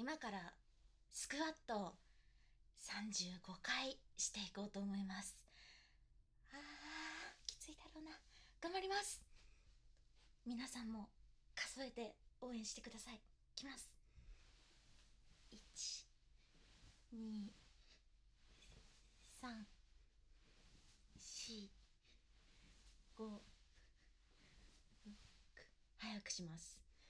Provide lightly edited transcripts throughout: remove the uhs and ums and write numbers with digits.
今からスクワットを35回していこうと思います。きついだろうな。頑張ります。皆さんも数えて応援してください。いきます。1、2、3、4、5、6、早くします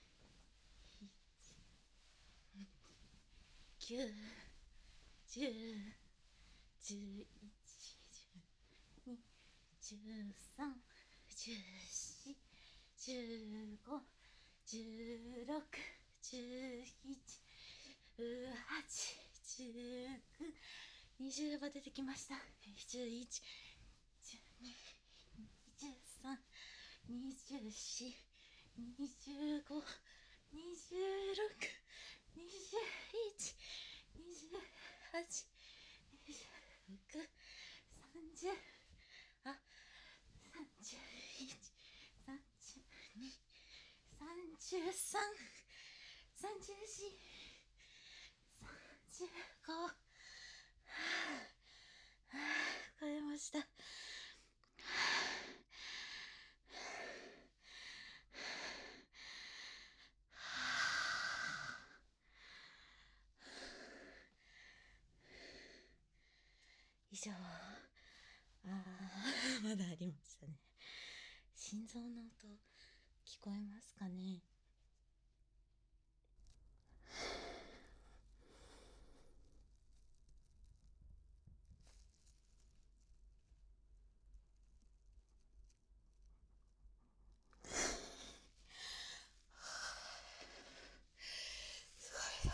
。9、10、11、12、13、14、15、16、17、18、19、20は出てきました。21、22、23、24、25、26、21、28、29、30、31、32、33、34、35、超えました。以上。まだありましたね。心臓の音聞こえますかね。すごいな。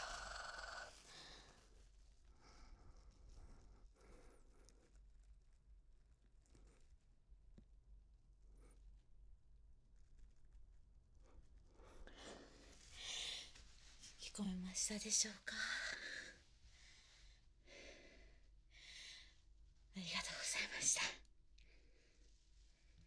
聞こえましたでしょうか。